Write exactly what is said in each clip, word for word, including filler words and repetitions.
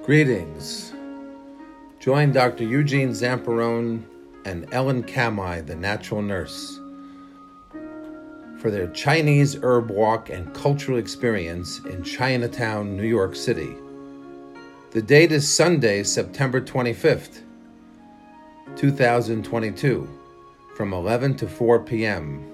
Greetings. Join Doctor Eugene Zamperone and Ellen Kamai, the natural nurse, for their Chinese herb walk and cultural experience in Chinatown, New York City. The date is Sunday, September twenty-fifth, two thousand twenty-two, from eleven to four p.m.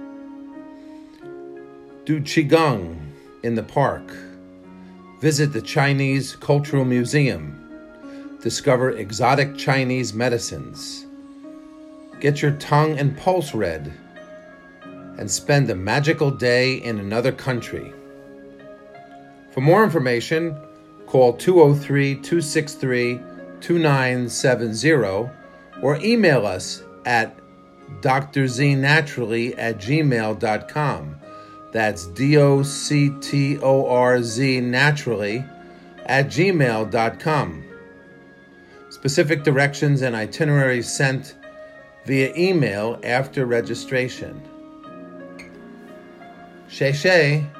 Do Qigong in the park. Visit the Chinese Cultural Museum. Discover exotic Chinese medicines. Get your tongue and pulse read. And spend a magical day in another country. For more information, call two oh three, two six three, two nine seven zero or email us at d r z naturally at gmail dot com. That's D O C T O R Z naturally at gmail dot com. Specific directions and itineraries sent via email after registration. Shay Shay.